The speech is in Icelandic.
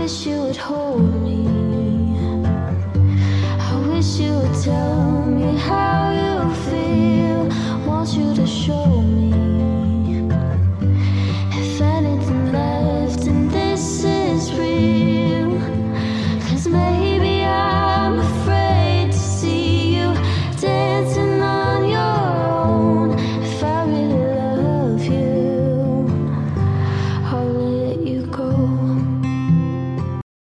wish you would hold me. I wish you would tell me how